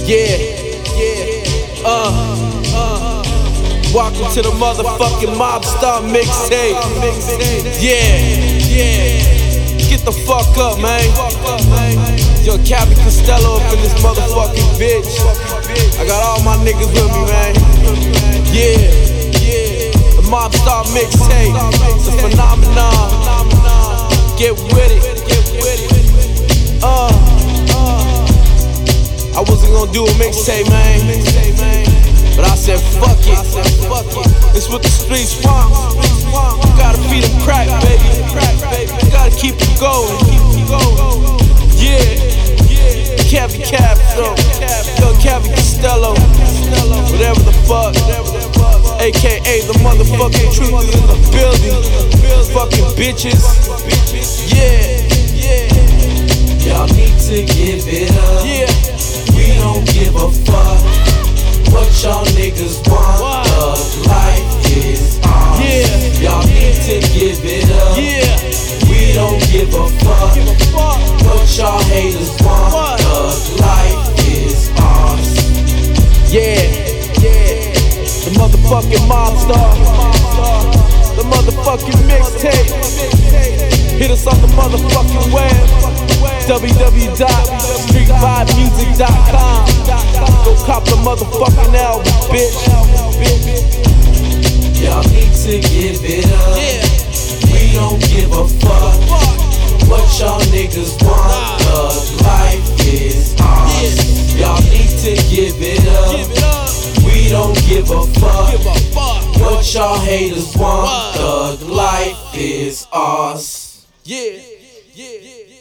Welcome to the motherfucking Mobstar mixtape. Get the fuck up, man. Yo, Cabby Costello up in this motherfucking bitch. I got all my niggas with me, man. The Mobstar mixtape. It's a phenomenon. Get with it. I wasn't gonna do a mixtape, man, but I said fuck it. It's what the streets want. You gotta feed them crack, baby. You gotta keep them going. Cabby Cab, yo, Cabby Costello, whatever the fuck, AKA the motherfucking truth is in the building. Fucking bitches. Y'all need to give it up. We don't give a fuck what y'all niggas want. Thug life is ours. Y'all need to give it up. We don't give a fuck what y'all haters want. Thug life is ours. The motherfucking Mobstar, the motherfucking mixtape. Hit us on the motherfucking web, www.streetvibemusic.com. Go cop the motherfucking album, bitch. Y'all need to give it up. We don't give a fuck what y'all niggas want. Thug life is ours. Y'all need to give it up. We don't give a fuck what y'all haters want. Thug life is ours. Yeah.